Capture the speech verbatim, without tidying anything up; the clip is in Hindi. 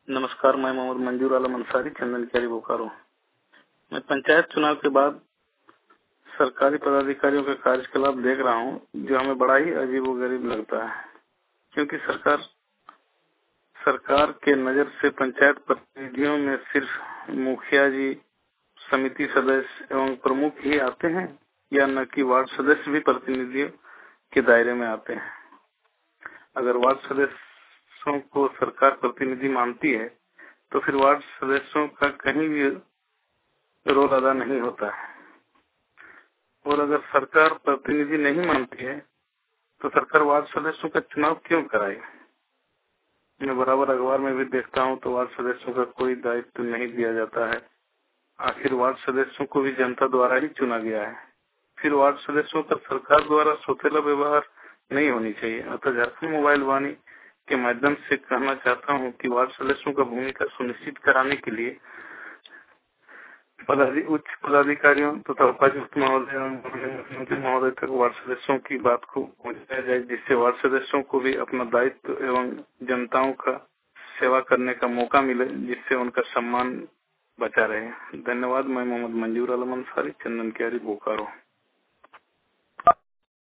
नमस्कार, मैं मोहम्मद मंजूर आलम अंसारी, चंदन क्यारी बोकारो। मैं पंचायत चुनाव के बाद सरकारी पदाधिकारियों का कार्यकलाप देख रहा हूं, जो हमें बड़ा ही अजीबोगरीब लगता है, क्योंकि सरकार सरकार के नजर से पंचायत प्रतिनिधियों में सिर्फ मुखिया जी, समिति सदस्य एवं प्रमुख ही आते हैं, या न कि वार्ड सदस्य भी प्रतिनिधियों के दायरे में आते हैं। अगर वार्ड सदस्यों को सरकार प्रतिनिधि मानती है तो फिर वार्ड सदस्यों का कहीं भी रोल अदा नहीं होता है, और अगर सरकार प्रतिनिधि नहीं मानती है तो सरकार वार्ड सदस्यों का चुनाव क्यों कराए। मैं बराबर अखबार में भी देखता हूं तो वार्ड सदस्यों का कोई दायित्व नहीं दिया जाता है। आखिर वार्ड सदस्यों को भी जनता द्वारा ही चुना गया है, फिर वार्ड सदस्यों पर सरकार द्वारा सौतेला व्यवहार नहीं होनी चाहिए। अतः झारखंड मोबाइल वाणी के माध्यम से कहना चाहता हूं कि वार्ड सदस्यों का भूमिका सुनिश्चित कराने के लिए पदाधि, उच्च पदाधिकारियों तथा उपायुक्त महोदय और मुख्यमंत्री महोदय तक वार्ड सदस्यों की बात को पहुंचाया जाए, जिससे वार्ड सदस्यों को भी अपना दायित्व एवं जनताओं का सेवा करने का मौका मिले, जिससे उनका सम्मान बचा रहे। धन्यवाद। मैं मोहम्मद मंजूर आलम अंसारी, चंदन क्यारी बोकारो।